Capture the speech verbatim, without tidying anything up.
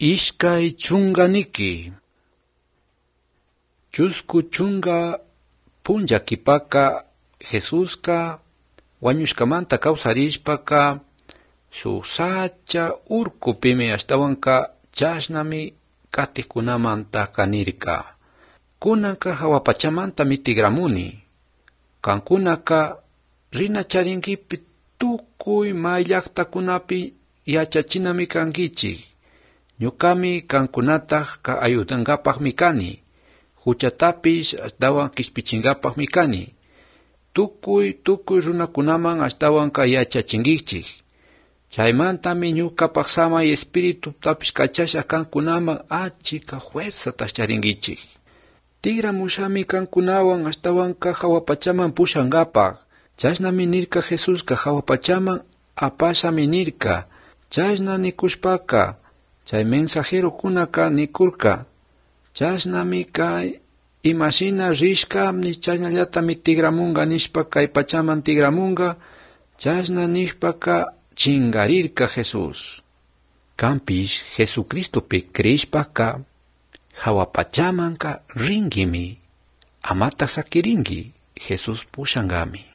Ishkay chunganiki. Chusku chunga punllakipaka Jesuska wañushkamanta kawsarishpaka shuk sacha urkupimi ashtawanka chashnami katikunamanta kanirka. Kunanka hawapachamanta mitigramuni. Kankunaka rina charinkipi tukuy mayllaqtakunapi yachachinami kankichik. Ñukami kankunataq ka ayudankapaqmi kani. Huchatapish ashtawan kishpichinkapaqmi kani. Tukuy tukuy runakunaman ashtawanka yachachinkichik. Chaymantami ñukapaq samay espiritutapish kachasha kankunaman achika fuerzatash charinkichik. Tigramushami kankunawan ashtawanka hawapachaman pushankapaq. Chashnami nirka Jesuska hawapachaman apashami nirka. Chashna nikushpaka chay mensajero kunaka nikurka. Chashnami kay imashina rishkamni chashnallatami tigramunga nishpa kay pachaman tigramunga. Chashna nishpaka chingarirka Jesús. Kampish Jesucristopi krishpaka hawapachamanka ringimi. Amata sakiringi Jesús pushankami.